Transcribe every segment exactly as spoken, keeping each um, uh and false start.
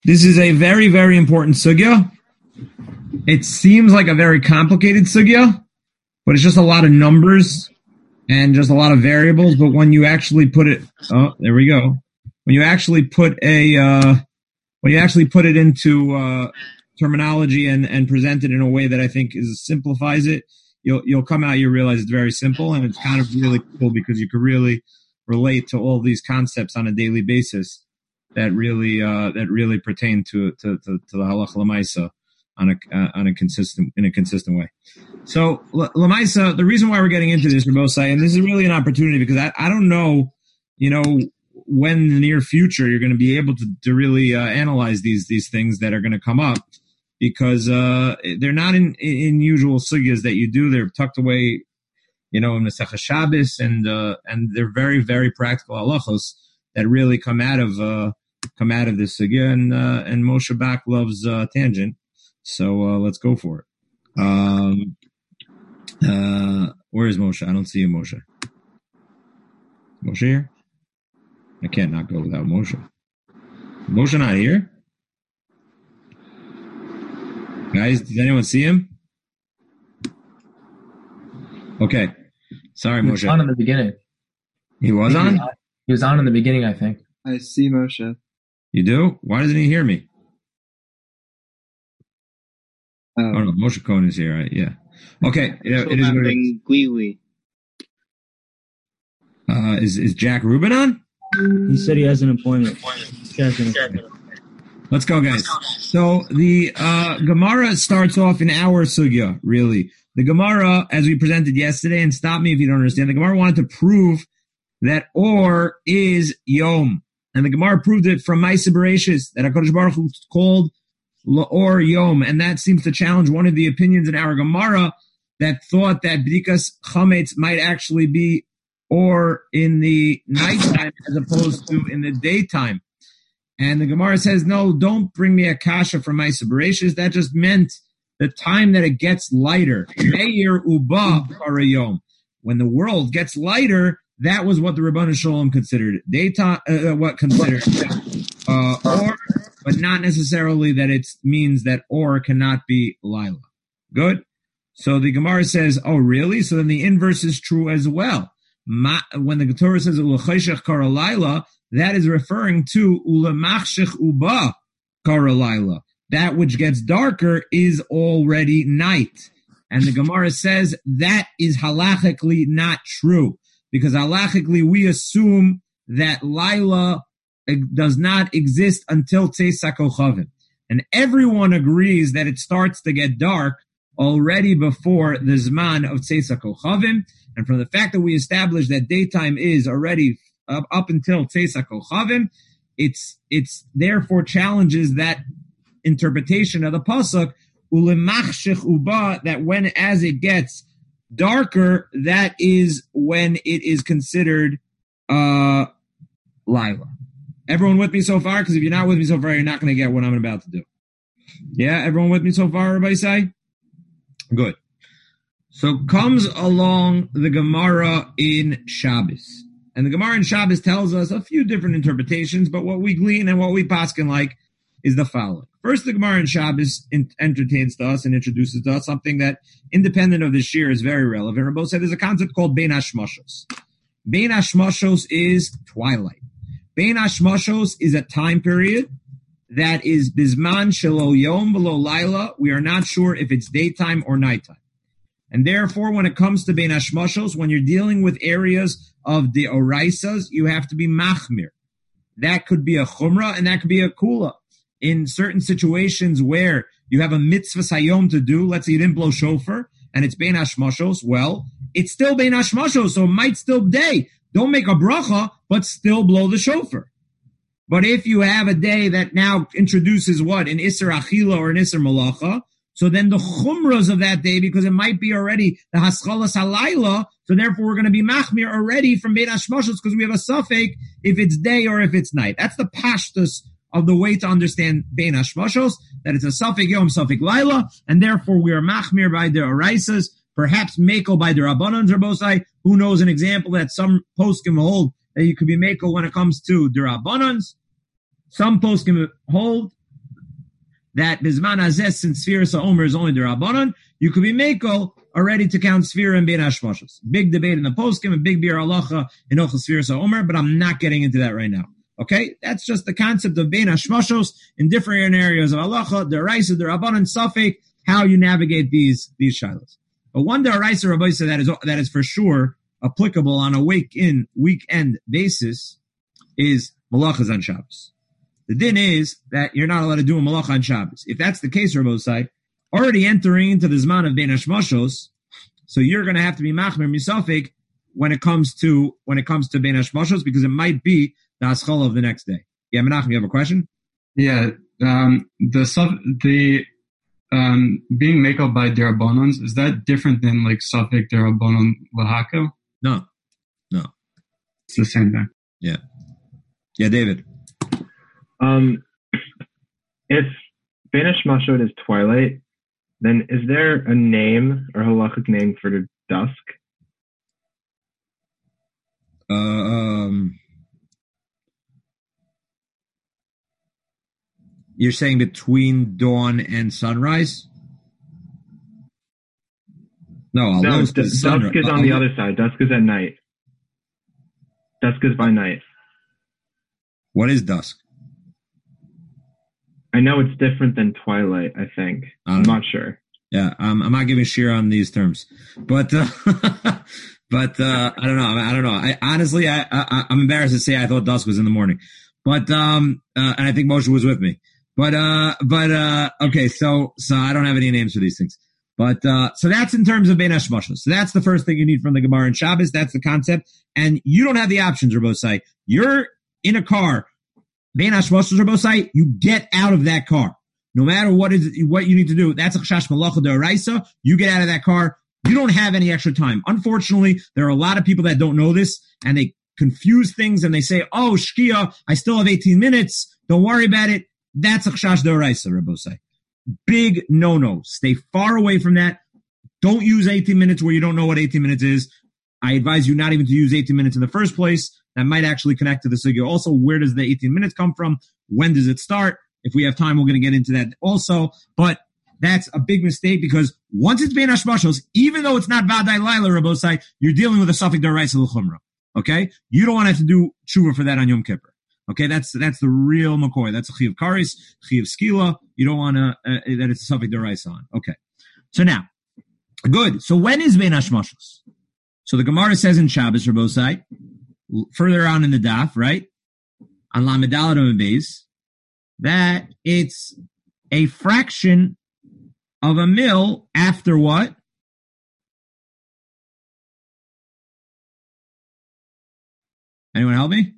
This is a very, very important sugya. It seems like a very complicated sugya, but it's just a lot of numbers and just a lot of variables. But when you actually put it, oh, there we go. When you actually put a, uh, when you actually put it into uh, terminology and, and present it in a way that I think is simplifies it, you'll you'll come out, you realize it's very simple, and it's kind of really cool because you could really relate to all these concepts on a daily basis that really uh, that really pertain to to, to, to the halacha l'maisa on a uh, on a consistent in a consistent way. So l'maisa, the reason why we're getting into this, Rabosai, and this is really an opportunity because I, I don't know, you know, when in the near future you're going to be able to, to really uh, analyze these these things that are going to come up, because uh, they're not in, in usual sugyas that you do. They're tucked away, you know, in the Masechah Shabbos, and uh, and they're very, very practical halachos that really come out of uh, come out of this sugya. And uh, and Moshe Bach loves uh, tangent, so uh, let's go for it. Um, uh, where is Moshe? I don't see you, Moshe. Moshe here? I can't not go without Moshe. Moshe not here? Guys, did anyone see him? Okay. Sorry, He Moshe. was on in the beginning. He was on? He was on in the beginning, I think. I see Moshe. You do? Why doesn't he hear me? Oh, Oh, no, Moshe Cohen is here, right? Yeah. Okay. Yeah, it is what it is. Uh, is, is Jack Rubin on? He said he has an appointment. He has an appointment. Let's go, guys. So the uh, Gemara starts off in our sugya, really. The Gemara, as we presented yesterday, and stop me if you don't understand, the Gemara wanted to prove that Or is Yom. And the Gemara proved it from Ma'aseh Bereishis, that HaKadosh Baruch Hu called La'or Yom. And that seems to challenge one of the opinions in our Gemara that thought that B'dikas Chametz might actually be Or in the nighttime as opposed to in the daytime. And the Gemara says, no, don't bring me a kasha from Ma'aseh Bereishis. That just meant the time that it gets lighter. Meir uba parayom. When the world gets lighter, that was what the Rabbanan Shalom considered daytime, uh, what considered uh, or, but not necessarily that it means that or cannot be Lila. Good. So the Gemara says, oh, really? So then the inverse is true as well. Ma, when the Torah says ulachayshech karalayla, that is referring to ulamachshech uba karalayla. That which gets darker is already night. And the Gemara says that is halachically not true, because halachically we assume that Laila does not exist until Tzeisak Kochavim. And everyone agrees that it starts to get dark already before the Zman of Tzeisak Kochavim. And from the fact that we established that daytime is already up, up until Tzeisak Kochavim, it's, it's therefore challenges that interpretation of the pasuk ulemachshech uba, that when as it gets darker, that is when it is considered uh Lila. Everyone with me so far? Because if you're not with me so far, you're not going to get what I'm about to do. Yeah, everyone with me so far? Everybody say good. So comes along the Gemara in Shabbos, and the Gemara in Shabbos tells us a few different interpretations, but what we glean and what we paskin like is the following. First, the Gemara in Shabbos in, entertains to us and introduces to us something that, independent of the shir, is very relevant. Rabbi said there's a concept called Bein Hashmashos. Bein Hashmashos is twilight. Bein Hashmashos is a time period that is Bizman Shelo Yom V'lo Laila. We are not sure if it's daytime or nighttime. And therefore, when it comes to Bein Hashmashos, when you're dealing with areas of the Oraisas, you have to be Machmir. That could be a Chumrah and that could be a Kula. In certain situations where you have a mitzvah sayom to do, let's say you didn't blow shofar, and it's Bein Hashmashos, well, it's still Bein Hashmashos, so it might still day. Don't make a bracha, but still blow the shofar. But if you have a day that now introduces what? An Isser Achila or an Isser Malacha, so then the chumras of that day, because it might be already the Haschalas Halayla, so therefore we're going to be Machmir already from Bein Hashmashos because we have a suffix if it's day or if it's night. That's the pashtus of the way to understand Bein Hashmashos, that it's a Safek Yom, Safek Laila, and therefore we are Machmir by the Oraisas, perhaps Mekel by the Rabbanan Zerbosai. Who knows an example that some poskim hold that you could be Mekel when it comes to the Rabbanans. Some poskim hold that Bizman Azes, since Sfiras Omer is only the Rabbanon, you could be Mako already to count Sfira and Bein Hashmashos. Big debate in the poskim, a big beer halacha in Ochel Sfiras Omer, but I'm not getting into that right now. Okay? That's just the concept of Bein Hashmashos in different areas of halacha, the Raisa, the Rabbanon, Safek, how you navigate these, these shilas. But one Daraisa Rabbi said that is, that is for sure applicable on a week-in, weekend basis is malachas on Shabbos. The din is that you're not allowed to do a malacha on Shabbos. If that's the case, Rabbi side, already entering into the zman of Bein Hashmashos, so you're going to have to be machmer misafik when it comes to when it comes to Bein Hashmashos, because it might be the haschala of the next day. Yeah, Menachem, you have a question? Yeah, um, the sub, the um, being makeup by derabbanons, is that different than like suffik derabbanon lahakel? No, no, it's the same thing. Yeah, yeah, David. Um, if Bein Hashmashot is twilight, then is there a name or halachic name for the dusk? Uh, um, you're saying between dawn and sunrise? No, no, d- dusk sunrise. is on uh, the other side. Dusk is at night. Dusk is by night. What is dusk? I know it's different than twilight, I think. I'm know. not sure. Yeah, um, I'm not giving sheer on these terms, but uh, but uh, I don't know. I, I don't know. I honestly, I, I I'm embarrassed to say I thought dusk was in the morning, but um, uh, and I think Moshe was with me. But uh, but uh, okay, so so I don't have any names for these things. But uh, so that's in terms of Bein Hashmashos. So that's the first thing you need from the Gemara in Shabbos. That's the concept, and you don't have the options, Rabosai. You're in a car. Bein Hashmashos, Rabosai, you get out of that car. No matter what is what you need to do, that's a chash malacha d'oraisa. You get out of that car. You don't have any extra time. Unfortunately, there are a lot of people that don't know this, and they confuse things, and they say, "Oh, shkia, I still have eighteen minutes. Don't worry about it." That's a chash d'oraisa, Rabosai. Big no-no. Stay far away from that. Don't use eighteen minutes where you don't know what eighteen minutes is. I advise you not even to use eighteen minutes in the first place. That might actually connect to the sugya. Also, where does the eighteen minutes come from? When does it start? If we have time, we're going to get into that also. But that's a big mistake because once it's Bein Hashmashos, even though it's not Vaday Laila, Rabosai, you're dealing with a suffix d'oraisa l'chumra. Okay? You don't want to have to do tshuva for that on Yom Kippur. Okay? That's that's the real McCoy. That's a chiv karis, chiv skila. You don't want to, uh, that it's a suffix d'oraisa on. Okay. So now, good. So when is Bein Hashmashos? So the Gemara says in Shabbos, Rabosai, further on in the daf, right? On Lamed Daled Amud Beis, that it's a fraction of a mil after what? Anyone help me?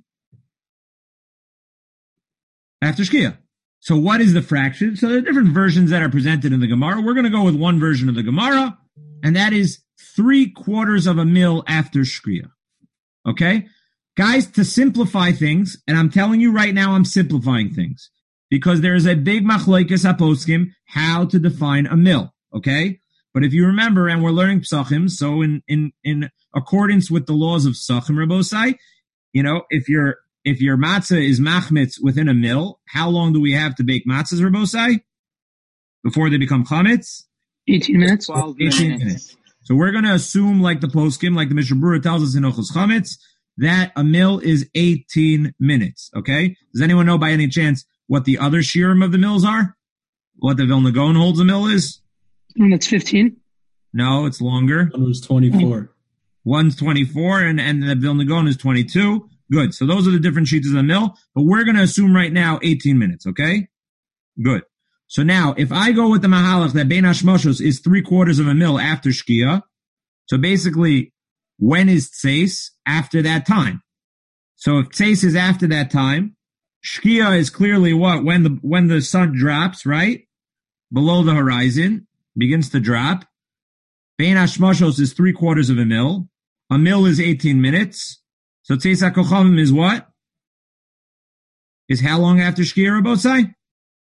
After Shkia. So what is the fraction? So there are different versions that are presented in the Gemara. We're going to go with one version of the Gemara, and that is three quarters of a mil after Shkia. Okay? Guys, to simplify things, and I'm telling you right now I'm simplifying things, because there is a big machlokes haposkim how to define a mil, okay? But if you remember, and we're learning psachim, so in in in accordance with the laws of psachim, Rabosai, you know, if your if your matzah is machmitz within a mil, how long do we have to bake matzahs, Rabosai, before they become chametz? eighteen minutes. eighteen minutes. So we're going to assume, like the poskim, like the Mishnah Berurah tells us in Ochos Chametz, that a mil is eighteen minutes, okay? Does anyone know by any chance what the other shiurim of the mills are? What the Vilna Gaon holds a mill is? And that's fifteen? No, it's longer. One was twenty-four. One's twenty-four, and, and the Vilna Gaon is twenty-two. Good. So those are the different sheets of the mill, but we're going to assume right now eighteen minutes, okay? Good. So now, if I go with the mahalach that Bein Hashmashos is three quarters of a mil after Shkia, so basically, when is Tseis? After that time. So if Tseis is after that time, Shkia is clearly what? When the when the sun drops, right? Below the horizon, begins to drop. Bein Hashmashos is three quarters of a mil. A mil is eighteen minutes. So Tseis HaKochavim is what? Is how long after Shkia, Rabosai?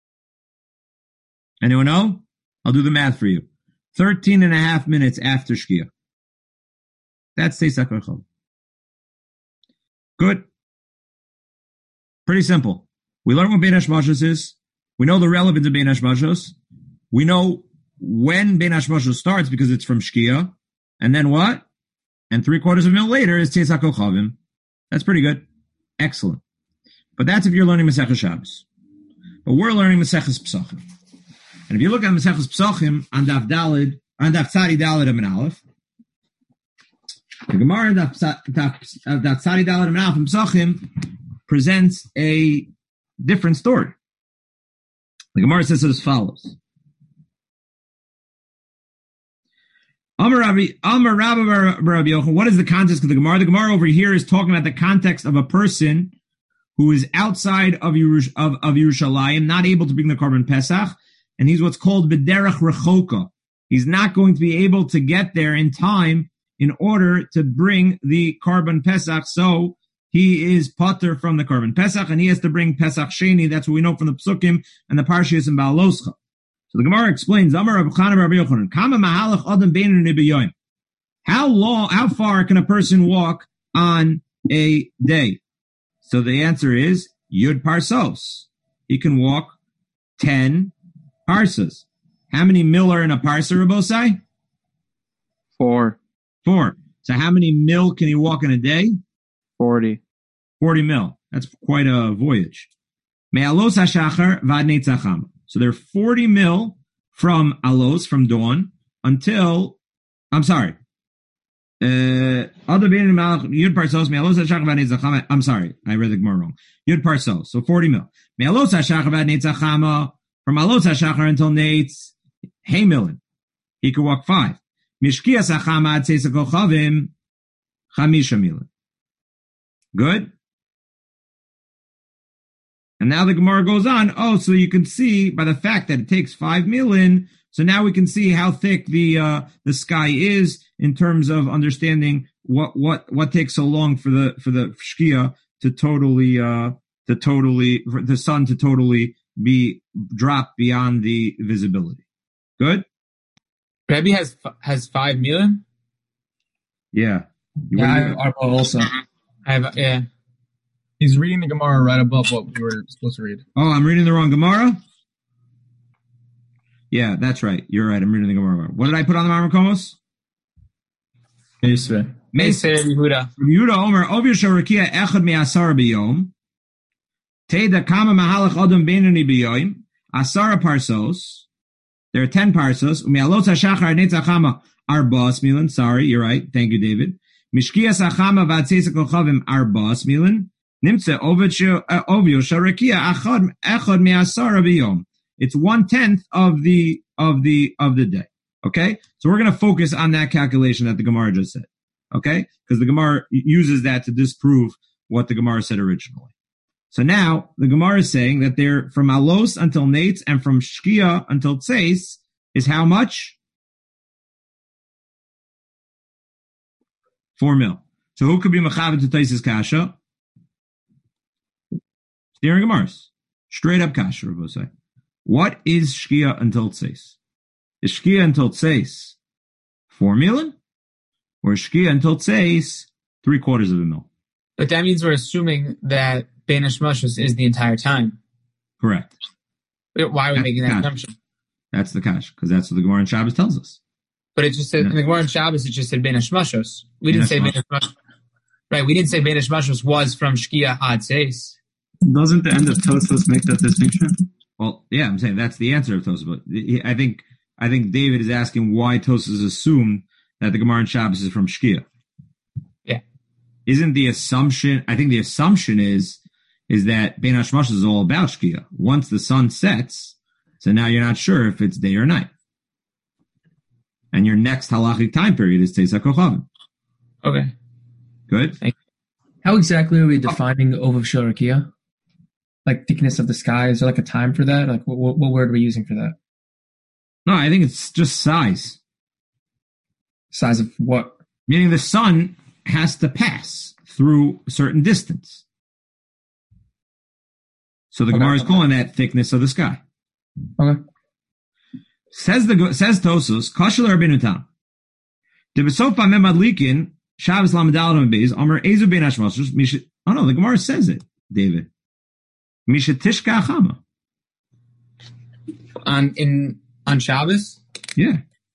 Anyone know? I'll do the math for you. Thirteen and a half minutes after Shkia. That's Tseis HaKochavim. Good. Pretty simple. We learned what Bein Hashmashos is. We know the relevance of Bein Hashmashos. We know when Bein Hashmashos starts because it's from Shkia. And then what? And three quarters of a mil later is Tzeis HaKochavim. That's pretty good. Excellent. But that's if you're learning Maseches Shabbos. But we're learning Maseches Pesachim. And if you look at Maseches Pesachim on Daf Daled, on Daf Tzadi Daled Amin Aleph, the Gemara on Daf Tzadi Daled Amin Aleph in Pesachim presents a different story. The Gemara says it as follows. Amar Rabbi, Amar Rabbi Rabbi Yochanan. What is the context of the Gemara? The Gemara over here is talking about the context of a person who is outside of, Yerush, of, of Yerushalayim, not able to bring the Korban Pesach, and he's what's called B'derech Rechoka. He's not going to be able to get there in time in order to bring the Korban Pesach, so he is pater from the Korban Pesach, and he has to bring Pesach Sheni. That's what we know from the Psukim and the Parshiyos in Baal Loscha. So the Gemara explains, Amar Rabbi Chana Rabbi Yochanan, Kama Mahalach Adam Beinu Nibiyoim. How long, how far can a person walk on a day? So the answer is Yud Parsos. He can walk ten parsas. How many mil are in a parsa, Rabosai? Four. Four. So how many mil can he walk in a day? Forty. Forty mil. That's quite a voyage. Me'alos hashachar vad netzacham. So there are forty mil from alos, from dawn, until, I'm sorry, uh, Yud Parsos, Me'alos hashachar vad netzacham. I'm sorry, I read the Gemara wrong. Yud Parsos, so forty mil. Me'alos hashachar vad netzachama, from alos hashachar until netz, hey milin. He could walk five. Mishkias hachama ad tzeis hakochavim, chamisha milin. Good? And now the Gemara goes on. Oh, so you can see by the fact that it takes five milin, so now we can see how thick the uh, the sky is in terms of understanding what what what takes so long for the for the shkia to totally uh, to totally for the sun to totally be dropped beyond the visibility. Good? Rebbe has has five million. Yeah. You Yeah, I were- have Arba also. I have yeah. He's reading the Gemara right above what we were supposed to read. Oh, I'm reading the wrong Gemara? Yeah, that's right. You're right. I'm reading the Gemara. What did I put on the Marmakomos? Yisra. Meisei Yehuda. Yehuda Omer, Ovir Sharakia Echad Me'asara B'yom, Teda Kama Mahalach Adam Beinoni B'yom, Asara Parsos, there are ten parsos, U'me'alot HaShachar Netzachama Arbas Milan, sorry, you're right, thank you, David. Mishkias HaChama V'atzeis HaKochavim Arbas Milan, Nimtze Ovir Sharakia Echad Echad Me'asara B'yom. It's one-tenth of the, of the, of the day. Okay? So we're going to focus on that calculation that the Gemara just said. Okay? Because the Gemara uses that to disprove what the Gemara said originally. So now, the Gemara is saying that they're from Alos until Nates and from Shkia until Tzeis is how much? Four mil. So who could be Mechavet to Tzeis' Kasha? Steering Gemaras. Straight up Kasha, Rabbi say. What is Shkia until Tzeis? Is Shkia until Tzeis four million? Or Shkia until Tzeis three quarters of a mil? But that means we're assuming that Bein Hashmashos is the entire time. Correct. Why are we That's making that the assumption? That's the Kash, because that's what the Gemara in Shabbos tells us. But it just said, Yeah. in the Gemara in Shabbos, it just said Bein Hashmashos. We didn't Bein say Bein Hashmashos. Hashmashos. Right, we didn't say Bein Hashmashos was from Shkia ad Tzeis. Doesn't the end of Tosfos make that distinction? Well, yeah, I'm saying that's the answer of Tosfos. But he- I think I think David is asking why Tosfos assumed that the Gemara in Shabbos is from Shkia. Yeah. Isn't the assumption? I think the assumption is is that Bein Hashmashos is all about Shkia. Once the sun sets, so now you're not sure if it's day or night, and your next halachic time period is Tzeis HaKochavim. Okay. Good. How exactly are we defining Ovav Sharakia? Like thickness of the sky? Is there like a time for that? Like what, what, what word are we using for that? No, I think it's just size. Size of what? Meaning the sun has to pass through a certain distance. So the Okay. Gemara is calling that thickness of the sky. Okay. Says the says Tosos, Kashal Rabbeinu Tam. De besofa memadlikin Shabbos lamadal beis Amar Ezu ben Hashmashos. Mish. Oh no, the Gemara says it, David. Misha tishka chama. On in on Shabbos? Yeah.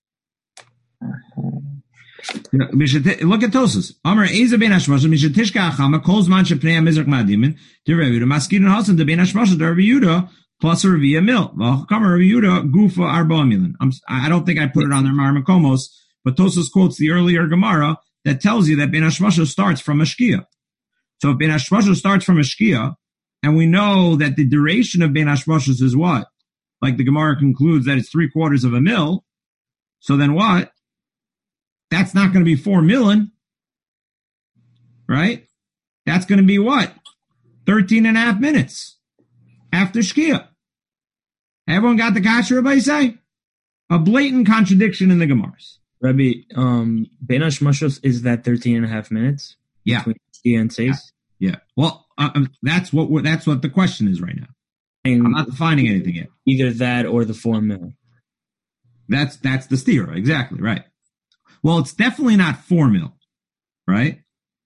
Look at Tosas. Amar Eza ben Hashmashah Mishatishka Achama Kolz Man Shepnei Mizrach Madimin to Rabbi Yehuda Maskidin Hasan to ben Hashmashah to Rabbi Yehuda plus a Rabbi Mil. Well, come Rabbi Yehuda Gufa Arba Milan. I don't think I put it on their Marmakomos, but Tosas quotes the earlier Gemara that tells you that ben Hashmashah starts from a Shkia. So if ben Hashmashah starts from a Shkia, and we know that the duration of ben Hashmashah is what? Like the Gemara concludes that it's three quarters of a mil. So then what? That's not going to be four million, right? That's going to be what? thirteen and a half minutes after Shkia. Everyone got the kasha, Rabbi say? A blatant contradiction in the Gemaras. Rabbi, um, Ben Hashmashos is that thirteen and a half minutes? Yeah. Between Shkia and Seis? Yeah. yeah. Well, uh, that's what we're, that's what the question is right now. And I'm not defining anything yet. Either that or the four mil. That's, that's the steer. Exactly. Right. Well, it's definitely not four mil, right?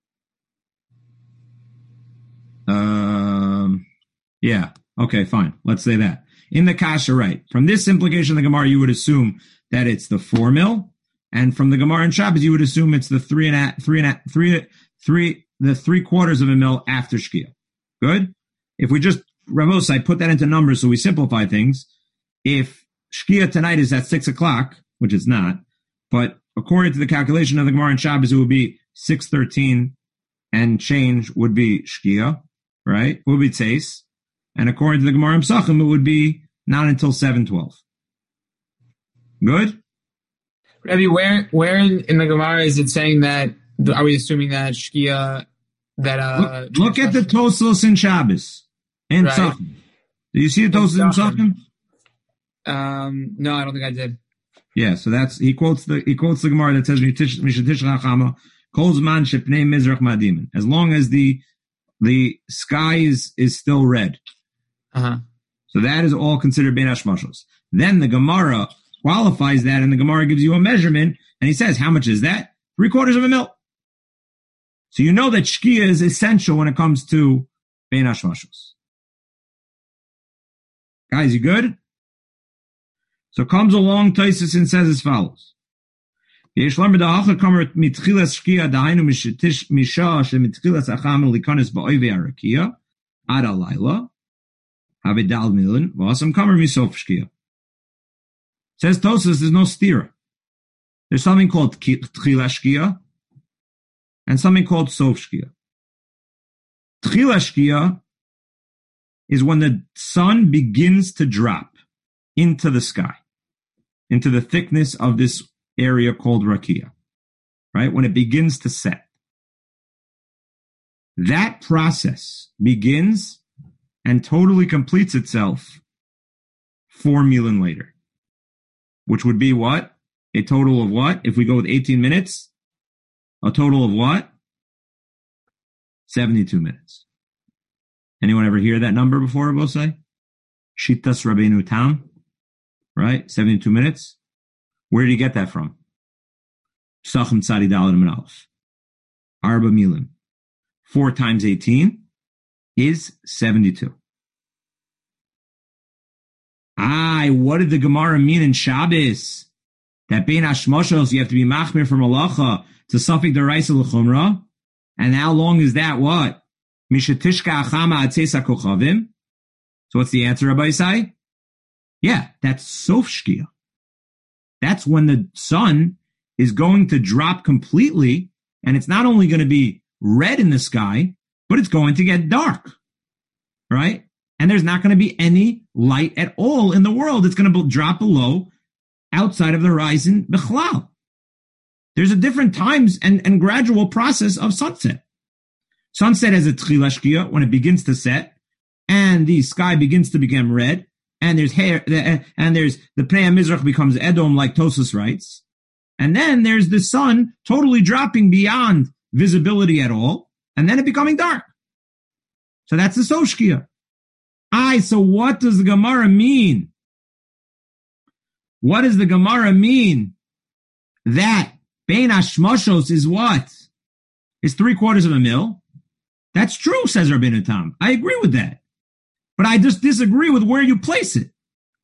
Um, yeah. Okay, fine. Let's say that. In the kasha, right. From this implication of the Gemara, you would assume that it's the four mil. And from the Gemara in Shabbos, you would assume it's the three and a, three and a, three, three, the three quarters of a mil after Shkia. Good? If we just, Ramos, I put that into numbers so we simplify things. If Shkia tonight is at six o'clock, which it's not, but according to the calculation of the Gemara in Shabbos, it would be six thirteen and change would be Shkia, right? It would be Tzeis. And according to the Gemara in Psachim, it would be not until seven twelve. Good? Rabbi, where where in, in the Gemara is it saying that, are we assuming that Shkia, that... Uh, look, look at the Toslos in Shabbos. In right. Psachim. Do you see the Toslos in Psachim? Um, no, I don't think I did. Yeah, so that's he quotes the he quotes the Gemara that says Mishatish Rachama Kolz Man Shepnei Mizrach Madimin. As long as the the sky is is still red. Uh-huh. So that is all considered Ben Hashmashos. Then the Gemara qualifies that, and the Gemara gives you a measurement, and he says, how much is that? Three quarters of a mil. So you know that Shkia is essential when it comes to Ben Hashmashos. Guys, you good? So comes along Taisus and says as follows. Yesh lamer da'acha kamer mitchilas shkia da'ainu misha shemitchilas acham likanis ba'oive arakia ad alayla havidal milan v'asam kamer misof shkia. Says Taisus, there's no stira. There's something called tchilas shkia and something called sof shkia. Tchilas shkia is when the sun begins to drop into the sky, into the thickness of this area called Rakia, right? When it begins to set. That process begins and totally completes itself four milan later, which would be what? A total of what? If we go with eighteen minutes, a total of what? seventy-two minutes. Anyone ever hear that number before, Bosai? Shitas Rabbeinu Tam? Right? seventy-two minutes. Where did you get that from? Psachim Tzadi Daled and Aleph. Arba Milim. Four times eighteen is seventy-two. Ah, what did the Gemara mean in Shabbos? That bein Hashmashos, you have to be machmir from Malacha to Safik Deraisa L'chumra. And how long is that? What? Mishatishka Achama Atzesa Kochavim. So what's the answer, Rabbi Isai? Yeah, that's Sof Shkia. That's when the sun is going to drop completely, and it's not only going to be red in the sky, but it's going to get dark, right? And there's not going to be any light at all in the world. It's going to drop below, outside of the horizon, Bechlal. There's a different times and, and gradual process of sunset. Sunset has a Tchila Shkia, when it begins to set, and the sky begins to become red, and there's hair, and there's the Pnei Mizrach becomes Edom, like Tosas writes. And then there's the sun totally dropping beyond visibility at all, and then it becoming dark. So that's the Soshkia. Aye, so what does the Gemara mean? What does the Gemara mean? That Bein Hashmashos is what? It's three quarters of a mil. That's true, says Rabbeinu Tam. I agree with that. But I just disagree with where you place it.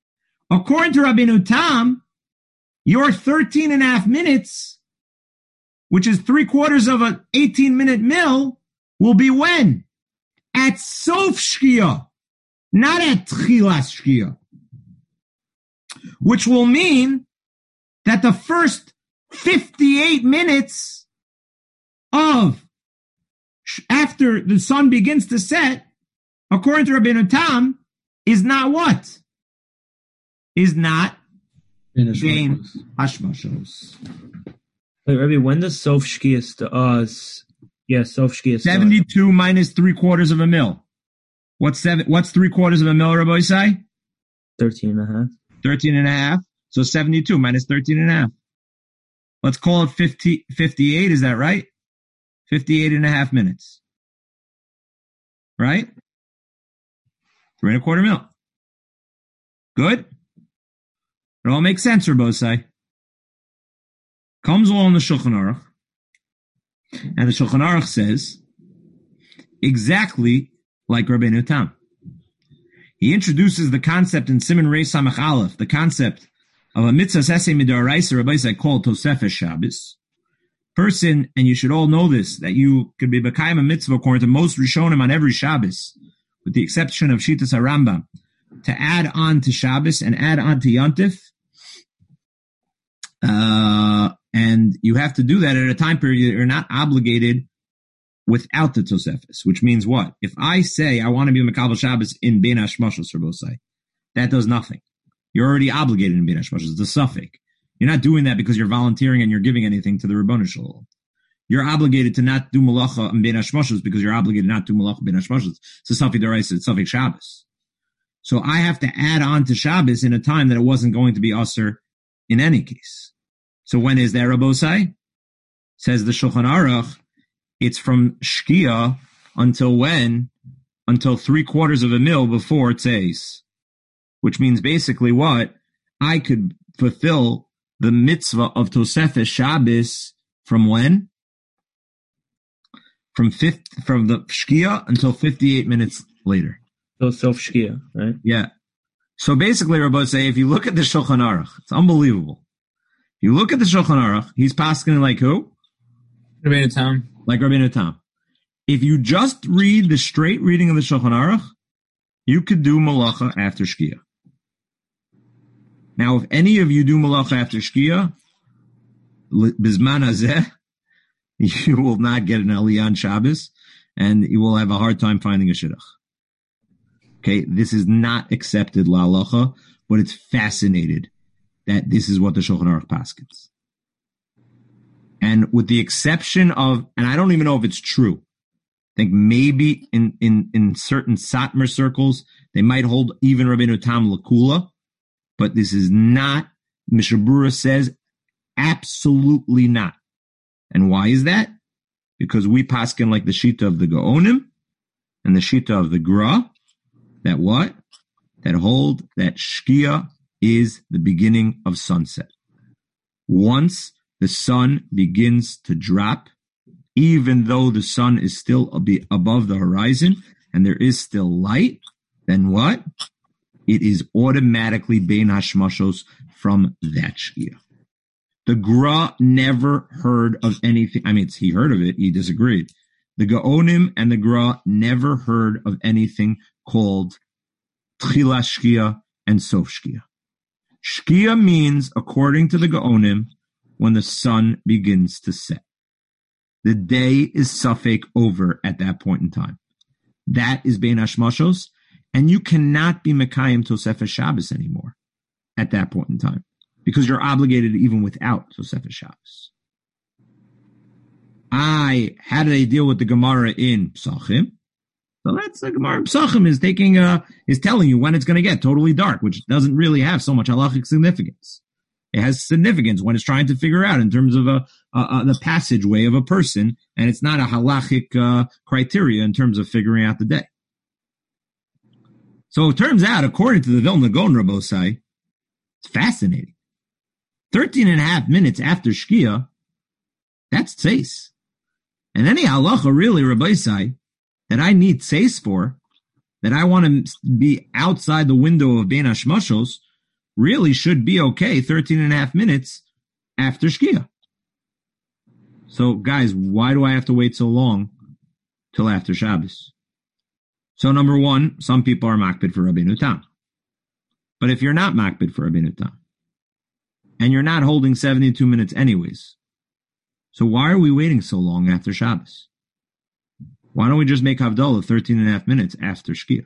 According to Rabbeinu Tam, your thirteen and a half minutes, which is three quarters of an eighteen minute mill, will be when? At Sof Shkia, not at Tchilas Shkia. Which will mean that the first fifty-eight minutes of after the sun begins to set, according to Rabbeinu Tam, is not what? Is not Bein Hashmashos. Wait, Rabbi, when does Sof Shkia st- uh, s- yeah, Sof Shkia start? seventy-two minus three quarters of a mil. What's seven? What's three quarters of a mil, Rabbi Isai? thirteen and a half. thirteen and a half. So seventy-two minus thirteen and a half. Let's call it fifty, fifty-eight. Is that right? fifty-eight and a half minutes. Right? Three and a quarter mil. Good? It all makes sense, Rabosai. Comes along the Shulchan Aruch, and the Shulchan Aruch says, exactly like Rabbeinu Tam. He introduces the concept in Siman Reis Samach Aleph, the concept of a mitzvah sesei midaraisa Rabosai called Tosefes Shabbos. Person, and you should all know this, that you could be B'kayim a mitzvah according to most Rishonim on every Shabbos, with the exception of Shitas HaRambam, to add on to Shabbos and add on to Yontif. Uh, and you have to do that at a time period you're not obligated without the Tosefes, which means what? If I say I want to be Mekabel Shabbos in Bein Hashmashos, Rabosai, that does nothing. You're already obligated in Bein Hashmashos. It's a suffix. You're not doing that because you're volunteering and you're giving anything to the Ribono Shel Olam. You're obligated to not do malacha in Bein Hashmashos because you're obligated not to do malacha in Bein Hashmashos. It's a suffix d'oraisa, it's suffix Shabbos. So I have to add on to Shabbos in a time that it wasn't going to be usher in any case. So when is that, Rabosai? Says the Shulchan Aruch, it's from Shkia until when? Until three quarters of a mil before Tzeis. Which means basically what? I could fulfill the mitzvah of Tosefes Shabbos from when? From fifth, from the Shkia until fifty-eight minutes later. So Sof Shkia, right? Yeah. So basically, Rabosai, if you look at the Shulchan Aruch, it's unbelievable. You look at the Shulchan Aruch, he's paskening like who? Rabbeinu Tam. Like Rabbeinu Tam. If you just read the straight reading of the Shulchan Aruch, you could do malacha after Shkia. Now, if any of you do malacha after Shkia, bizman hazeh, you will not get an Aliyah on Shabbos, and you will have a hard time finding a shidduch. Okay, this is not accepted la halacha, but it's fascinated that this is what the Shulchan Aruch paskins. And with the exception of, and I don't even know if it's true, I think maybe in, in, in certain Satmar circles, they might hold even Rabbeinu Tam Lakula, but this is not, Mishnah Berurah says, absolutely not. And why is that? Because we paskin like the Shita of the Gaonim and the Shita of the Gra, that what? That hold that Shkia is the beginning of sunset. Once the sun begins to drop, even though the sun is still above the horizon and there is still light, then what? It is automatically Bein Hashmashos from that Shkia. The Gra never heard of anything. I mean, he heard of it. He disagreed. The Gaonim and the Gra never heard of anything called Tchilas Shkia and Sof Shkia. Shkia means, according to the Gaonim, when the sun begins to set. The day is suffix over at that point in time. That is Bein Hashmashos, and you cannot be Mekayim Tosefes Shabbos anymore at that point in time, because you're obligated even without Tosefes Shabbos. I, how do they deal with the Gemara in Psachim? So that's the Gemara in Psachim is taking, uh, is telling you when it's going to get totally dark, which doesn't really have so much halachic significance. It has significance when it's trying to figure out in terms of a, uh, uh, the passageway of a person, and it's not a halachic uh, criteria in terms of figuring out the day. So it turns out, according to the Vilna Gaon Rabosai, it's fascinating. thirteen and a half minutes after Shkia, that's Tzeis. And any halacha really, Rabosai, that I need Tzeis for, that I want to be outside the window of Bein Hashmashos, really should be okay thirteen and a half minutes after Shkia. So, guys, why do I have to wait so long till after Shabbos? So, number one, some people are makbid for Rabbeinu Tam. But if you're not makbid for Rabbeinu Tam, and you're not holding seventy-two minutes anyways, so why are we waiting so long after Shabbos? Why don't we just make Havdalah thirteen and a half minutes after Shkia?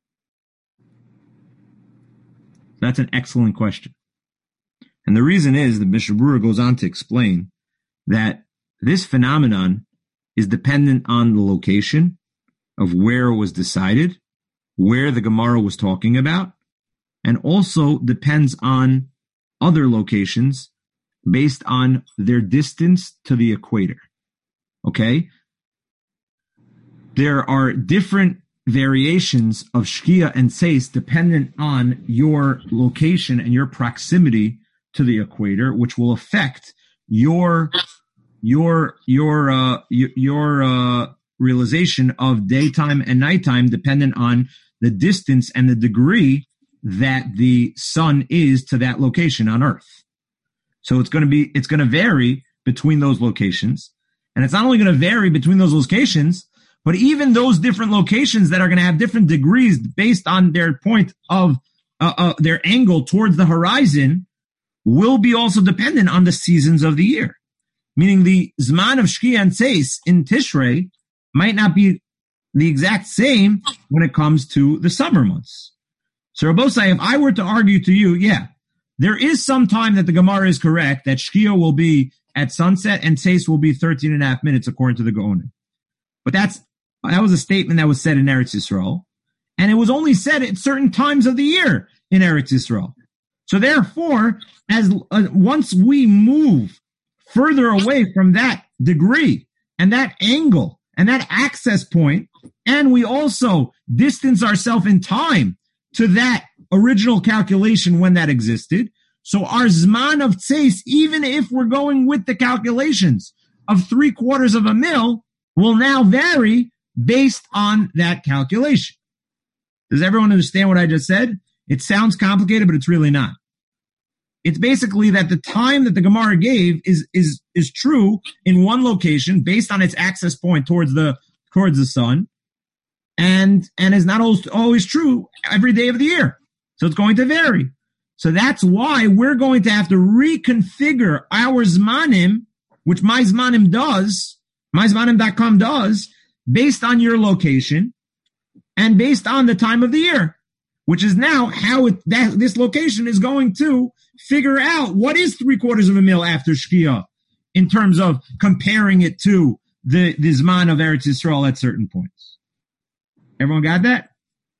That's an excellent question. And the reason is that Mishnah Berurah goes on to explain that this phenomenon is dependent on the location of where it was decided, where the Gemara was talking about, and also depends on other locations based on their distance to the equator. Okay? There are different variations of Shkia and Seis dependent on your location and your proximity to the equator, which will affect your your your uh your, your uh realization of daytime and nighttime dependent on the distance and the degree that the sun is to that location on Earth. So it's going to be it's going to vary between those locations, and it's not only going to vary between those locations, but even those different locations that are going to have different degrees based on their point of uh, uh, their angle towards the horizon will be also dependent on the seasons of the year. Meaning the Zman of Shkia and Seis in Tishrei might not be the exact same when it comes to the summer months. So Rabosai, if I were to argue to you, yeah, there is some time that the Gemara is correct, that Shkia will be at sunset and Seis will be thirteen and a half minutes according to the Gaonim. But that's that was a statement that was said in Eretz Yisrael, and it was only said at certain times of the year in Eretz Yisrael. So therefore, as uh, once we move further away from that degree and that angle and that access point, and we also distance ourselves in time to that original calculation when that existed, so our Zman of Tzeis, even if we're going with the calculations of three quarters of a mil, will now vary based on that calculation. Does everyone understand what I just said? It sounds complicated, but it's really not. It's basically that the time that the Gemara gave is is is true in one location based on its access point towards the towards the sun, and and is not always, always true every day of the year. So it's going to vary. So that's why we're going to have to reconfigure our Zmanim, which MyZmanim does, my zmanim dot com does, based on your location and based on the time of the year, which is now how it, that this location is going to figure out what is three quarters of a mil after Shkia in terms of comparing it to the, the Zman of Eretz Yisrael at certain points. Everyone got that?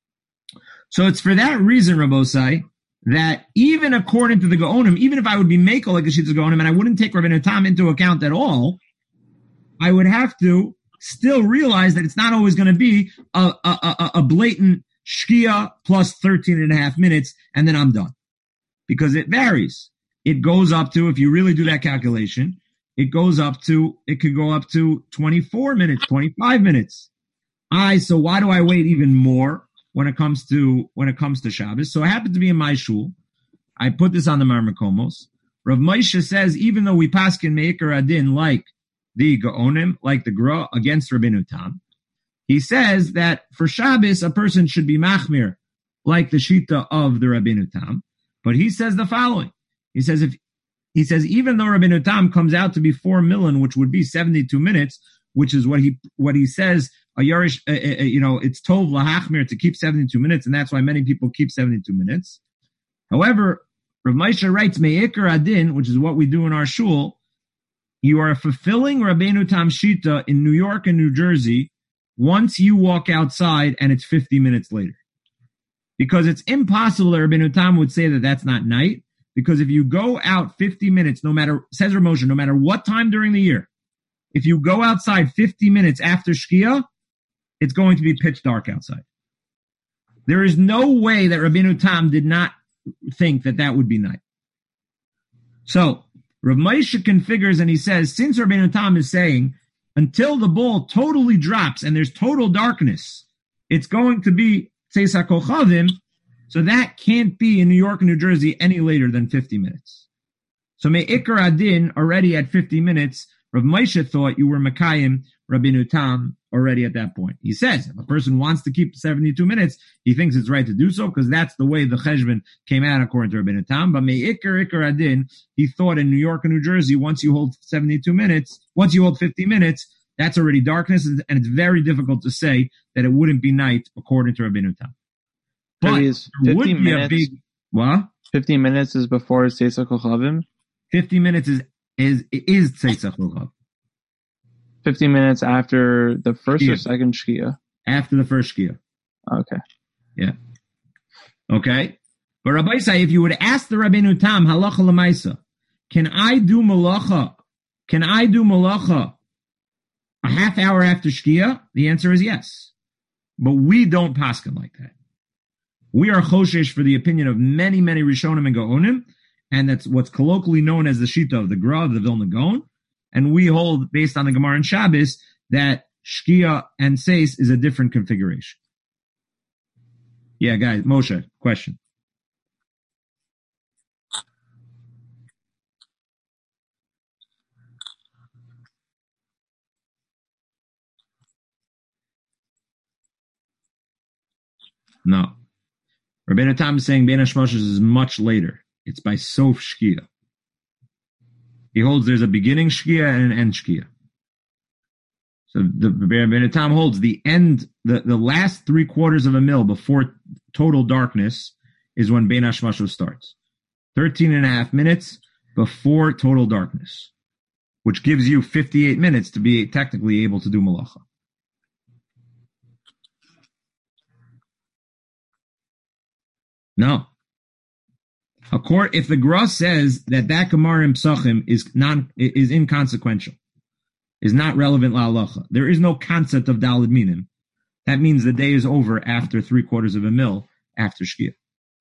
So it's for that reason, Rabosai, that even according to the Gaonim, even if I would be Mekel like the Shittas Gaonim and I wouldn't take Rabbeinu Tam into account at all, I would have to still realize that it's not always going to be a, a, a, a blatant Shkia plus thirteen and a half minutes and then I'm done. Because it varies. It goes up to, if you really do that calculation, it goes up to, it could go up to twenty-four minutes, twenty-five minutes. I, so why do I wait even more when it comes to, when it comes to Shabbos? So I happen to be in my shul. I put this on the Marmakomos. Rav Moshe says, even though we paskin Me'ikar Adin like the Gaonim, like the Gra against Rabbeinu Tam, he says that for Shabbos, a person should be machmir like the Shita of the Rabbeinu Tam. But he says the following. He says, if he says, even though Rabbeinu Tam comes out to be four million, which would be seventy-two minutes, which is what he, what he says, a yarish, uh, uh, you know, it's tov lahachmir to keep seventy-two minutes. And that's why many people keep seventy-two minutes. However, Rav Moshe writes, Me'ikar Adin, which is what we do in our shul. You are fulfilling Rabbeinu Tam Shita in New York and New Jersey once you walk outside and it's fifty minutes later. Because it's impossible that Rabbeinu Tam would say that that's not night. Because if you go out fifty minutes, no matter, says Rav Moshe, no matter what time during the year, if you go outside fifty minutes after Shkia, it's going to be pitch dark outside. There is no way that Rabbeinu Tam did not think that that would be night. So, Rav Moshe configures and he says, since Rabbeinu Tam is saying, until the ball totally drops and there's total darkness, it's going to be Tzeis HaKochavim. So that can't be in New York and New Jersey any later than fifty minutes. So Me'ikar Adin, already at fifty minutes, Rav Moshe thought you were Makayim Rabbeinu Tam already at that point. He says, if a person wants to keep seventy-two minutes, he thinks it's right to do so, because that's the way the Cheshbon came out according to Rabbeinu Tam. But Me'ikar Ikar Adin, he thought in New York and New Jersey, once you hold seventy-two minutes, once you hold fifty minutes, that's already darkness, and it's very difficult to say that it wouldn't be night according to Rabbeinu Tam. But is there would fifty be minutes, a big, what? fifty minutes is before Tzeitza Kochavim? fifty minutes is, is, is Tzeitza Kochav. fifty minutes after the first Shkia. or second Shkia? After the first Shkia. Okay. Yeah. Okay. But Rabbi Isai, if you would ask the Rabbeinu Tam, halacha l'maisa, can I do malacha? Can I do malacha a half hour after Shkia? The answer is yes. But we don't paskin like that. We are choshesh for the opinion of many, many Rishonim and Gaonim, and that's what's colloquially known as the Shita of the Gra, of the Vilna Gaon. And we hold, based on the Gemara and Shabbos, that Shkia and Seis is a different configuration. Yeah, guys, Moshe, question. No. Rabbeinu Tam is saying Bein HaShmoshes is much later. It's by Sof Shkia. He holds there's a beginning Shkia and an end Shkia. So the Rabbeinu Tam holds the end, the, the last three quarters of a mil before total darkness is when Bein HaShmoshes starts. Thirteen and a half minutes before total darkness, which gives you fifty-eight minutes to be technically able to do malacha. No. A court, if the Gra says that that Gemara in Psachim is non is inconsequential, is not relevant la halacha, there is no concept of Daled Minim. That means the day is over after three quarters of a mil after Shkia.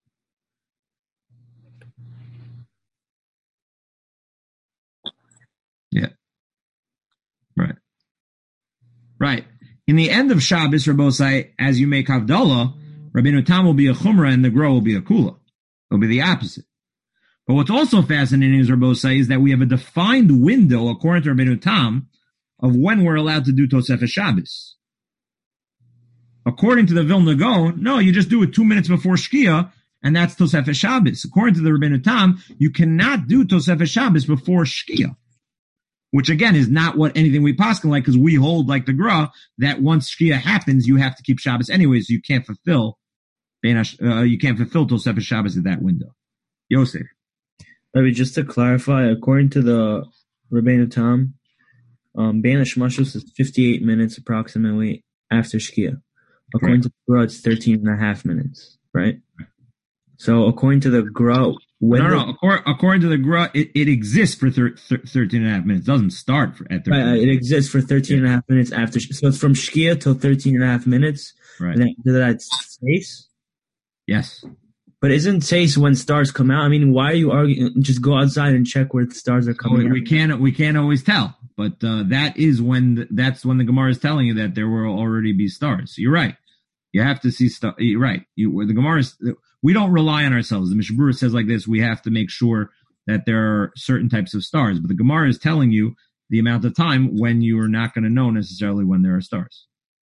Yeah. Right. Right. In the end of Shabbos, Rabbosai, as you make Havdalah, Rabbeinu Tam will be a Chumrah and the Gra will be a Kula. It'll be the opposite. But what's also fascinating, is Rabbosai, is that we have a defined window, according to Rabbeinu Tam, of when we're allowed to do Tosefes Shabbos. According to the Vilna Gaon, no, you just do it two minutes before Shkia, and that's Tosefes Shabbos. According to the Rabbeinu Tam, you cannot do Tosefes Shabbos before Shkia. Which again is not what anything we paskin like, because we hold like the Gra that once Shkia happens, you have to keep Shabbos anyways. So you can't fulfill, uh, you can't fulfill Tosefes Shabbos at that window. Yosef. Maybe just to clarify, according to the Rabbeinu Tam, um, Bein HaShmoshes is fifty-eight minutes approximately after Shkia. According Correct. to the Gra, it's thirteen and a half minutes, right? So according to the Gra, when no, the, no, according, according to the Gra, it, it exists for thir- thir- thirteen and a half minutes. It doesn't start for, at thirteen. Right, it exists for thirteen and a half minutes after. So it's from Shkia till thirteen and a half minutes. Right. And then after that, it's Seis. Yes. But isn't Seis when stars come out? I mean, why are you arguing? Just go outside and check where the stars are coming we, out. we can't we can't always tell, but uh, that is when the, that's when the Gemara is telling you that there will already be stars. So you're right. You have to see stuff. You're right. You, the Gemara is, we don't rely on ourselves. The Mishnah Berurah says like this: we have to make sure that there are certain types of stars. But the Gemara is telling you the amount of time when you are not going to know necessarily when there are stars.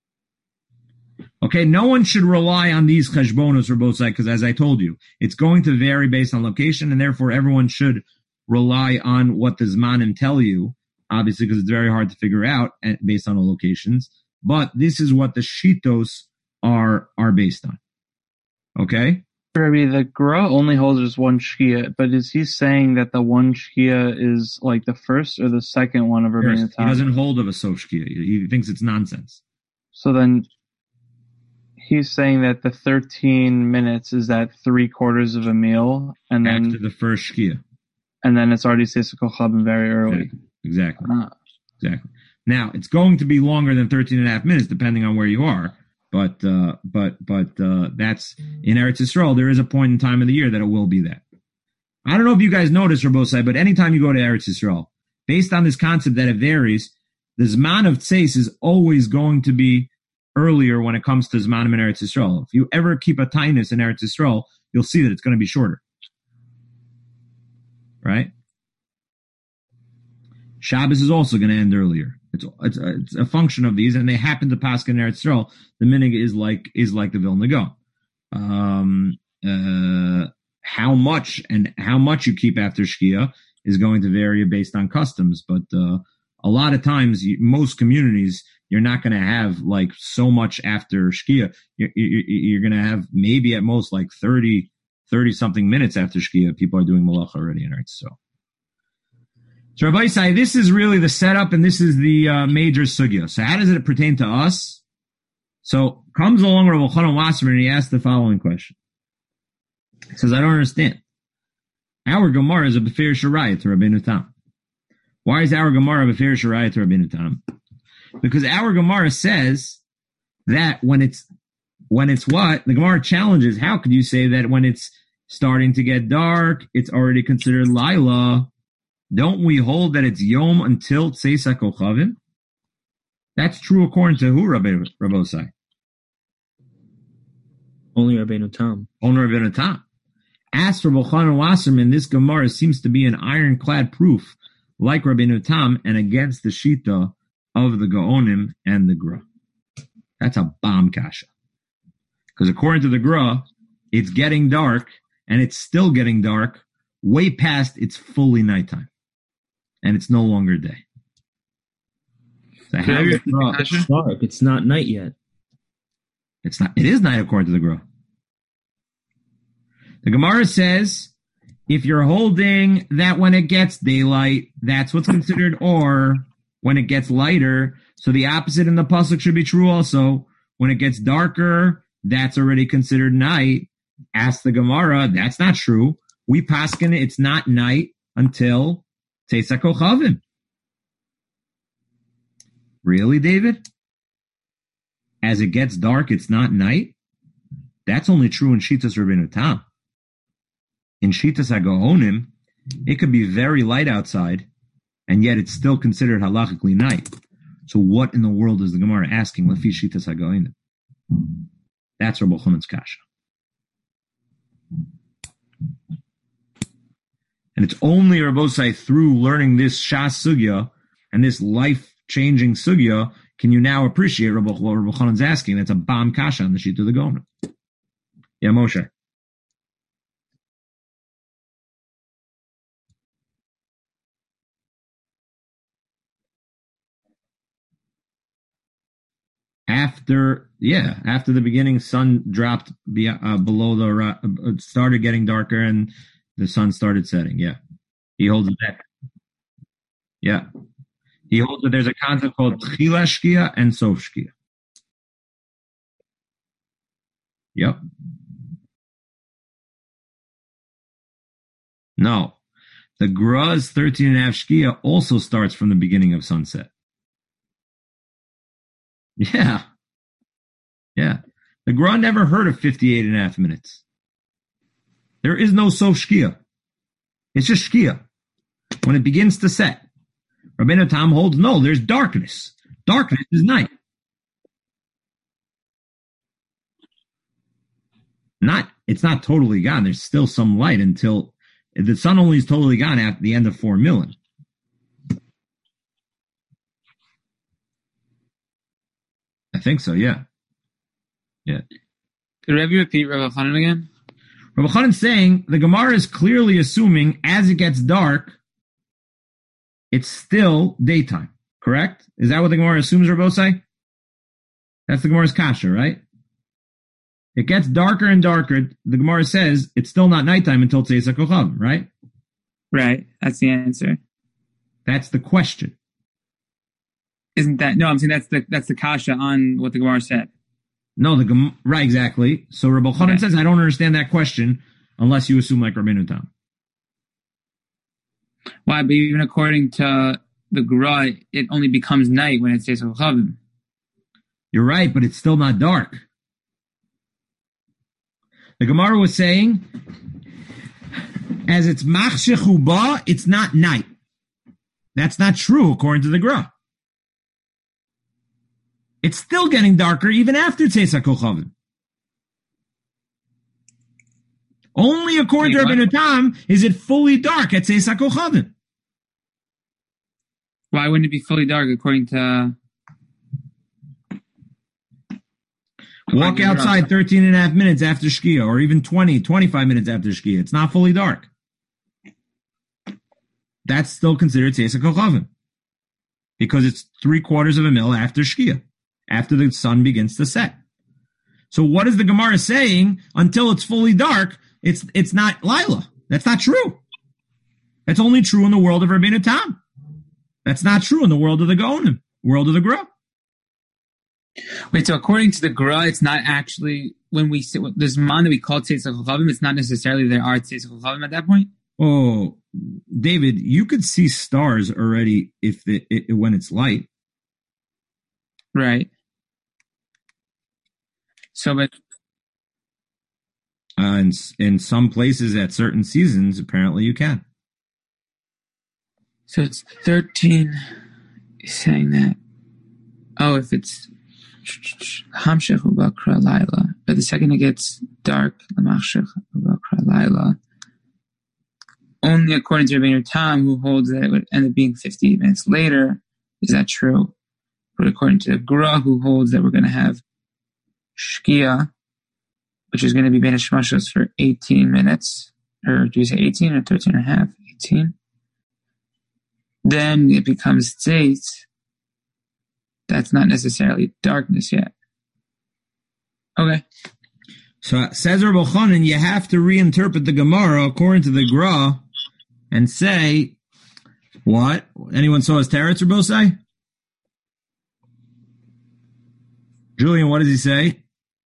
Okay, no one should rely on these cheshbonos for both sides, because as I told you, it's going to vary based on location, and therefore everyone should rely on what the Zmanim tell you, obviously, because it's very hard to figure out based on the locations. But this is what the Shitos are are based on. Okay? Rabbi, the Gra only holds just one Shkia, but is he saying that the one Shkia is like the first or the second one of Rabbeinu He Tam? doesn't hold of a Sof Shkia. He thinks it's nonsense. So then he's saying that the thirteen minutes is that three quarters of a meal, and then After the first Shkia. and then it's already Seisikol Chabim very early. Exactly. Ah. Exactly. Now, it's going to be longer than thirteen and a half minutes, depending on where you are. But, uh, but, but, uh, that's in Eretz Yisrael. There is a point in time of the year that it will be that. I don't know if you guys notice, Rabbosai, but anytime you go to Eretz Yisrael, based on this concept that it varies, the Zman of Tzeis is always going to be earlier when it comes to Zmanim in Eretz Yisrael. If you ever keep a tainus in Eretz Yisrael, you'll see that it's going to be shorter. Right? Shabbos is also going to end earlier. It's, it's, it's a function of these, and they happen to pass in Eretz Yisrael. The minig is like is like the Vilna Gaon. Um, uh, how much and how much you keep after Shkia is going to vary based on customs, but uh, a lot of times, you, most communities, you're not going to have like so much after Shkia. You're, you're, you're going to have maybe at most like thirty, thirty something minutes after Shkia. People are doing Malacha already in Eretz Yisrael. So Rabbi Isai, this is really the setup, and this is the uh, major sugya. So how does it pertain to us? So comes along Rabbi Chanan Wasserman, and he asks the following question. He says, I don't understand. Our Gemara is a Befer Shariah to Rabbeinu Tam. Why is our Gemara a Befer Shariah to Rabbeinu Tam? Because our Gemara says that when it's, when it's what? The Gemara challenges, how could you say that when it's starting to get dark, it's already considered Laila? Don't we hold that it's Yom until Tzeis HaKochavim? That's true according to who, Rabbi Osai? Only Rabbeinu Tam. Only Rabbeinu Tam. As for Rabbi Chanan Wasserman, this Gemara seems to be an ironclad proof, like Rabbeinu Tam, and against the Shita of the Gaonim and the Gra. That's a bomb kasha. Because according to the Gra, it's getting dark, and it's still getting dark, way past its fully nighttime. And it's no longer day. So how it's, not, it's dark. It's not night yet. It's not. It is night according to the Gra. The Gemara says, if you're holding that when it gets daylight, that's what's considered or when it gets lighter. So the opposite in the pasuk should be true also. When it gets darker, that's already considered night. Ask the Gemara, that's not true. We paskin it, it's not night until Tzeis HaKochavim. Really, David? As it gets dark, it's not night? That's only true in Shitas Rabbeinu Tam. In Shitas HaGaonim, it could be very light outside, and yet it's still considered halachically night. So what in the world is the Gemara asking? Lefi Shitas HaGaonim. That's Rabbi Chonan's kasha. And it's only Rabbi Osai through learning this Shas Sugya and this life-changing Sugya can you now appreciate Rabbi, what Rabbi Chanan's asking. That's a bomb kasha on the sheet of the Gaon. Yeah, Moshe. After, yeah, after the beginning, sun dropped be, uh, below the, uh, started getting darker and the sun started setting. Yeah. He holds it back. Yeah. He holds that there's a concept called Tchila Shkia and Sof Shkia. Yep. No. The Gra's thirteen and a half Shkia also starts from the beginning of sunset. Yeah. Yeah. The Gra never heard of fifty-eight and a half minutes. There is no Sof Shkia. It's just Shkia. When it begins to set. Rabbeinu Tam holds, no, there's darkness. Darkness is night. Not, it's not totally gone. There's still some light until the sun only is totally gone at the end of four millen. I think so, yeah. Yeah. Could Rabbi repeat Rabbi Chanan again? Rabbi Chanan is saying the Gemara is clearly assuming as it gets dark, it's still daytime. Correct? Is that what the Gemara assumes, Rabbi Osai? That's the Gemara's kasha, right? It gets darker and darker. The Gemara says it's still not nighttime until Tzeis HaKochavim, right? Right. That's the answer. That's the question. Isn't that? No, I'm saying that's the that's the kasha on what the Gemara said. No, the Gemara, right, exactly. So Rabbi Chanan Okay. says, I don't understand that question unless you assume like Rabbeinu Tam. Why? But even according to the Gra, it only becomes night when it's Tzeis HaKochavim. You're right, but it's still not dark. The Gemara was saying, as it's machshech ba, it's not night. That's not true according to the Gra. It's still getting darker even after Tzeis HaKochavim. Only according Wait, to Rabbeinu what? Tam is it fully dark at Tzeis HaKochavim. Why wouldn't it be fully dark according to? Walk outside thirteen and a half minutes after Shkia, or even twenty, twenty-five minutes after Shkia. It's not fully dark. That's still considered Tzeis HaKochavim. Because it's three quarters of a mil after Shkia, after the sun begins to set. So what is the Gemara saying? Until it's fully dark, it's it's not Lila. That's not true. That's only true in the world of Rabbeinu Tam. That's not true in the world of the Gaonim, world of the Gra. Wait, so according to the Gra, it's not actually when we say this man that we call Tzeis HaKochavim, it's not necessarily there are Tzeis HaKochavim at that point. Oh, David, you could see stars already if the, it, when it's light. Right. So, but Uh, in, in some places at certain seasons, apparently you can. so it's thirteen. Saying that. Oh, if it's Hamshech Ubakra Laila, but the second it gets dark, Lamachshech Ubakra Laila. Only according to Rabbeinu Tam, who holds that it would end up being fifty minutes later, is that true? But according to the Gra, who holds that we're going to have Shkia, which is going to be Bein Hashmashos for eighteen minutes, or do you say eighteen or thirteen and a half? eighteen. Then it becomes Tzeit. That's not necessarily darkness yet. Okay. So says Rabbi Chanan, you have to reinterpret the Gemara according to the Gra and say, what? Anyone saw his teretz, Rabbi say? Julian, what does he say?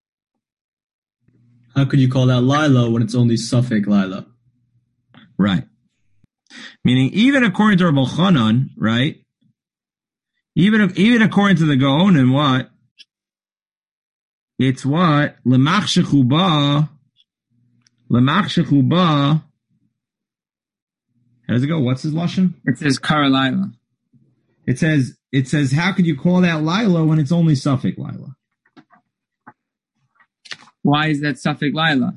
How could you call that Lila when it's only Suffolk Lila? Right. Meaning, even according to Rabbi Chanan, right? Even if, even according to the Gaonim, what? It's what? Lemach shechuba. Lemach shechuba. How does it go? What's his lashon? It says Kara Laila. It says, it says, how could you call that Lila when it's only Suffolk Lila? Why is that Suffolk Laila?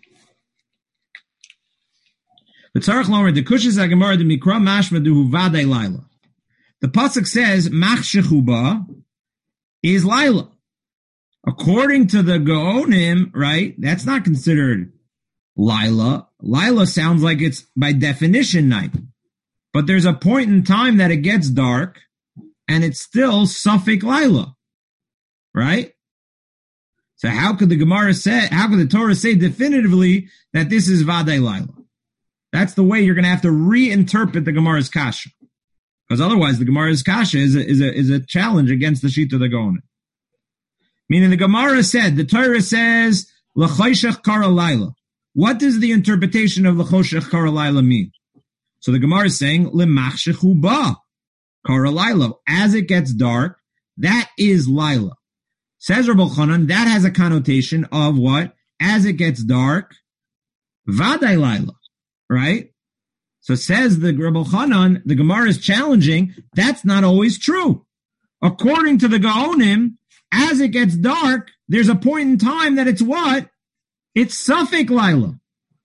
The Tzarech Lomer, the Kushas HaGemara, the Mikra Mashma, the Huvadei Lila. The pasuk says Mach Shechuba is Lila. According to the Gaonim, right? That's not considered Lila. Lila sounds like it's by definition night, but there's a point in time that it gets dark, and it's still Suffolk Lila, right? So how could the Gemara say? How could the Torah say definitively that this is Vadei Lila? That's the way you're going to have to reinterpret the Gemara's kasha. Because otherwise, the Gemara's kasha is a, is a, is a challenge against the Shita of the Gaonim. Meaning the Gemara said, the Torah says, L'choshech kara laila. What does the interpretation of L'choshech kara laila mean? So the Gemara is saying, L'mach shechuba kara laila. As it gets dark, that is Laila. Says Rabbi Chanan, that has a connotation of what? As it gets dark, Vadai Laila. Right? So says the Rabbi Chanan, the Gemara is challenging, that's not always true. According to the Gaonim, as it gets dark, there's a point in time that it's what? It's Suffolk Lila.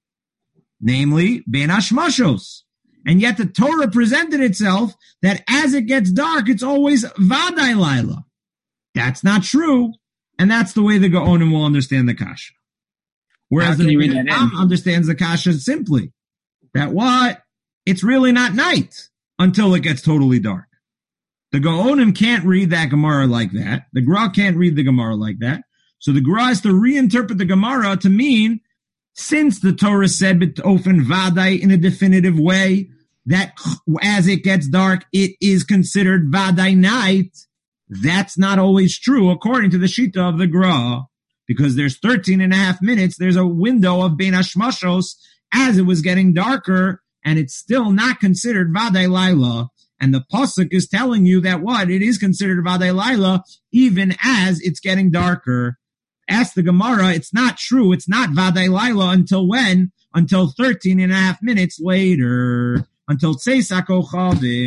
Namely, Bein Hashmashos. And yet the Torah presented itself that as it gets dark, it's always Vadai Lila. That's not true. And that's the way the Gaonim will understand the Kasha. Whereas the Ram understands the Kasha simply. That what? It's really not night until it gets totally dark. The Gaonim can't read that Gemara like that. The Gra can't read the Gemara like that. So the Gra has to reinterpret the Gemara to mean, since the Torah said B'tofen Vadai in a definitive way, that as it gets dark, it is considered Vadai night. That's not always true according to the Shita of the Gra. Because there's thirteen and a half minutes, there's a window of Bein Hashmashos as it was getting darker, and it's still not considered Vadai Laila. And the Pasuk is telling you that what? It is considered Vadai Laila even as it's getting darker. Ask the Gemara, it's not true. It's not Vadai Laila until when? Until thirteen and a half minutes later. Until Tzeis HaKochavim.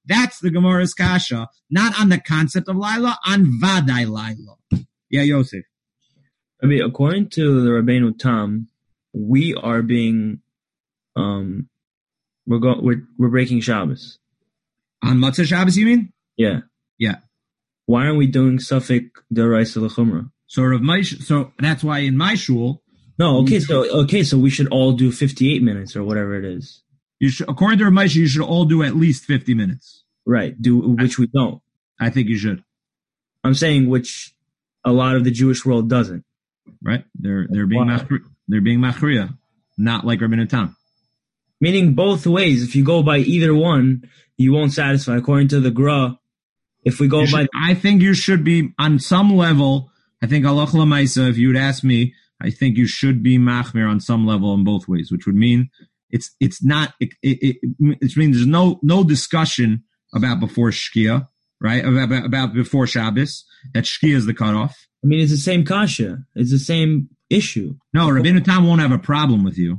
That's the Gemara's kasha, not on the concept of Laila, on Vadai Laila. Yeah, Yosef. I mean, according to the Rabbeinu Tam, we are being, um, we're go, we're we're breaking Shabbos. On Matzah Shabbos, you mean? Yeah. Yeah. Why aren't we doing Suffolk Deraisa L'Chumrah? So of my, so that's why in my shul. No, okay, so okay, so we should all do fifty-eight minutes or whatever it is. You should, according to Rav Moshe, you should all do at least fifty minutes. Right. Do which we don't. I think you should. I'm saying which a lot of the Jewish world doesn't. Right. They're they're being machri, they're being machriya, not like Rabbeinu Tam. Meaning both ways. If you go by either one, you won't satisfy. According to the Gra, if we go You by, should, I think you should be on some level. I think Allah Lamaisa, if you would ask me, I think you should be machmir on some level in both ways, which would mean it's it's not it it, it, it means there's no no discussion about before Shkia, right? About, about before Shabbos, that Shkia is the cutoff. I mean, it's the same kasha. It's the same issue. No, Rabbeinu Tam won't have a problem with you.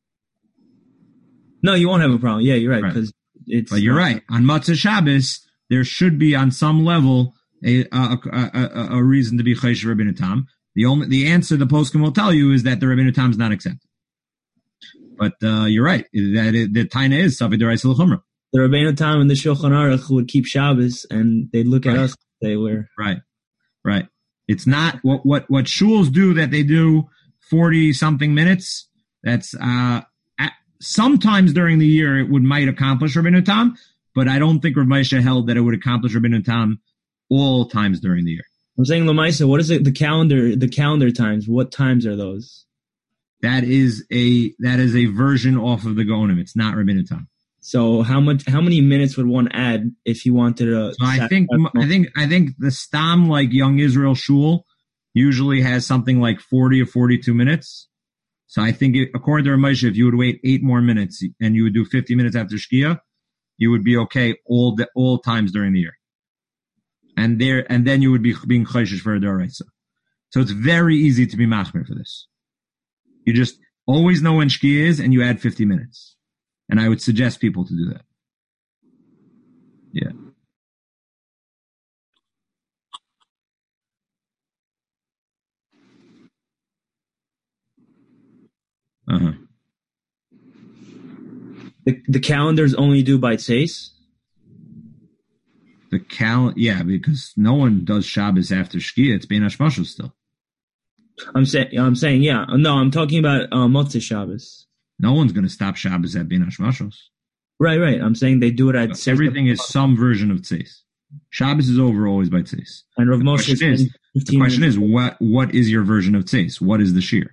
No, you won't have a problem. Yeah, you're right. Because right. it's. But you're not, right. On Matzah Shabbos, there should be on some level a a, a, a, a reason to be Chaysh Rabbeinu Tam. The only the answer the poskim will tell you is that the Rabbeinu Tam is not accepted. But uh, you're right. That it, the Taina is Safed Deraisa L'Chumrah. The Rabbeinu Tam and the Shulchan Aruch would keep Shabbos, and they'd look at Right. us and say we're Right, right. It's not what what what shuls do that they do forty something minutes. That's uh at, sometimes during the year it would might accomplish Rabbeinu Tam, but I don't think Rav Moshe held that it would accomplish Rabbeinu Tam all times during the year. I'm saying, Lamaisa, what is it? The calendar, the calendar times. What times are those? That is a that is a version off of the Gaonim. It's not Rabbeinu Tam. So how much? How many minutes would one add if you wanted to? So I think I think I think the Stam like Young Israel Shul usually has something like forty or forty-two minutes. So I think it, according to Rav Moshe, if you would wait eight more minutes and you would do fifty minutes after Shkia, you would be okay all the, all times during the year. And there and then you would be being chayshish for a daraisa. So it's very easy to be machmir for this. You just always know when Shkia is and you add fifty minutes. And I would suggest people to do that. Yeah. Uh-huh. The, the calendars only do by tseis? The cal, yeah, because no one does Shabbos after Shkia. It's Bein Hashmashos still. I'm saying, I'm saying, yeah. No, I'm talking about uh, Motzei Shabbos. No one's going to stop Shabbos at Bein Hashmashos. Right, right. I'm saying they do it at So everything is some version of Tzeis. Shabbos is over always by Tzeis. And Rav The Moshe question is, the question is what what is your version of Tzeis? What is the shear?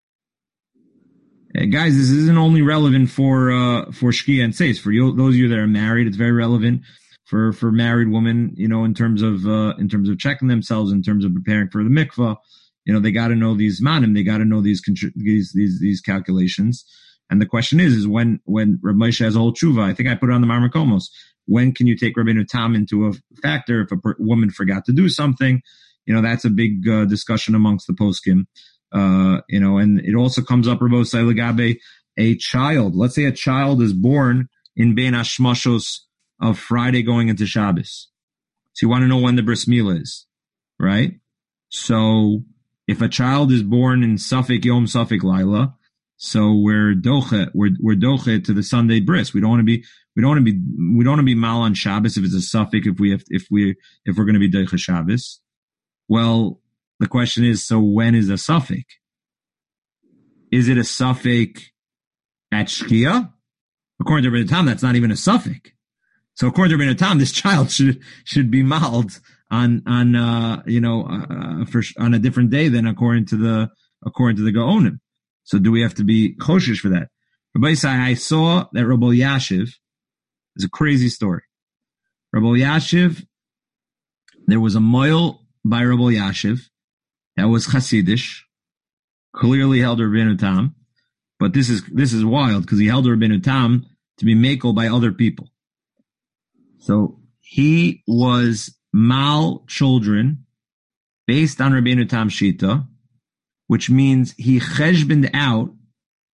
Uh, guys, this isn't only relevant for uh, for Shkia and Tzeis. For you, those of you that are married, it's very relevant for for married women. You know, in terms of uh, in terms of checking themselves, in terms of preparing for the mikvah. You know, they got to know these manim. They got to know these these these these calculations. And the question is, is when, when Rav Moshe has a whole tshuva, I think I put it on the Marmar Komos, when can you take Rabbeinu Tam into a factor if a per- woman forgot to do something? You know, that's a big uh, discussion amongst the poskim. Uh, you know, and it also comes up, Rabbi Legabe, a child. Let's say a child is born in Bein Hashmashos of Friday going into Shabbos. So you want to know when the bris milah is, right? So if a child is born in Suffolk Yom Suffolk Laila, so we're doche, we're we're doche to the Sunday bris. We don't want to be, we don't want to be, we don't want to be mal on Shabbos if it's a suffix. If we have, if we, if we're going to be doche Shabbos, well, the question is, so when is a suffix? Is it a suffix at Shkia? According to Rabbeinu Tam, that's not even a suffix. So according to Rabbeinu Tam, this child should should be maled on on uh, you know uh, for on a different day than according to the according to the Gaonim. So do we have to be choshish for that? Rabbi Yisai, I saw that Rabbi Yashiv is a crazy story. Rabbi Yashiv, there was a moil by Rabbi Yashiv that was Hasidish, clearly held Rabbeinu Tam, but this is this is wild because he held Rabbeinu Tam to be makel by other people. So he was mal children based on Rabbeinu Tam Shita, which means he cheshboned out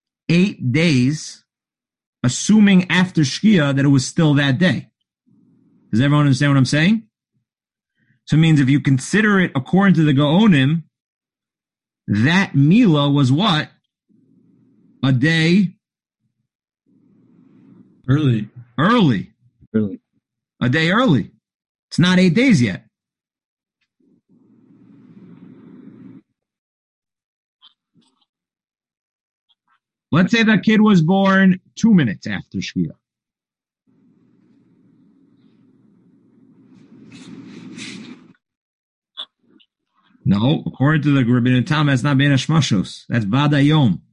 eight days, assuming after Shkia that it was still that day. Does everyone understand what I'm saying? So it means if you consider it according to the Gaonim, that Mila was what? A day Early. early. Really. A day early. It's not eight days yet. Let's say that kid was born two minutes after Shkia. No, according to the Rabbeinu Tam, that's not Ben Hashmashos. That's Vadayom.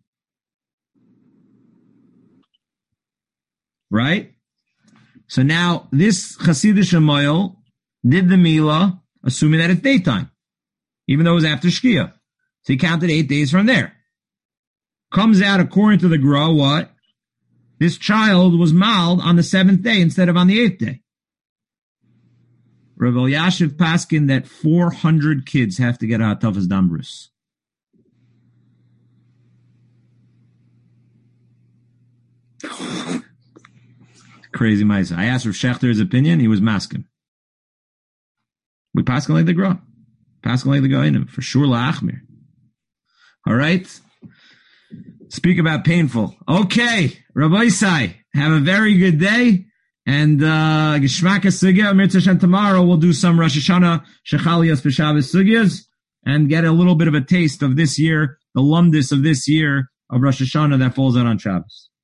Right? So now this Hasidish Amoyel did the Mila, assuming that it's daytime, even though it was after Shkia. So he counted eight days from there. Comes out, according to the Gra, what? This child was mauled on the seventh day instead of on the eighth day. Rav Elyashiv Paskin that four hundred kids have to get out of his Dambrus. Crazy mice. I asked Rav Schechter his opinion. He was masking. We Paskin like the Gra. Paskin like the Goinim. For sure, La'achmir. All right. Speak about painful. Okay. Rabbi Isai, have a very good day. And uh Geshmaka Sugya, Amir Tashan, tomorrow we'll do some Rosh Hashanah Shechaliyas B'Shabbos Sugyas and get a little bit of a taste of this year, the lumdis of this year of Rosh Hashanah that falls out on Shabbos.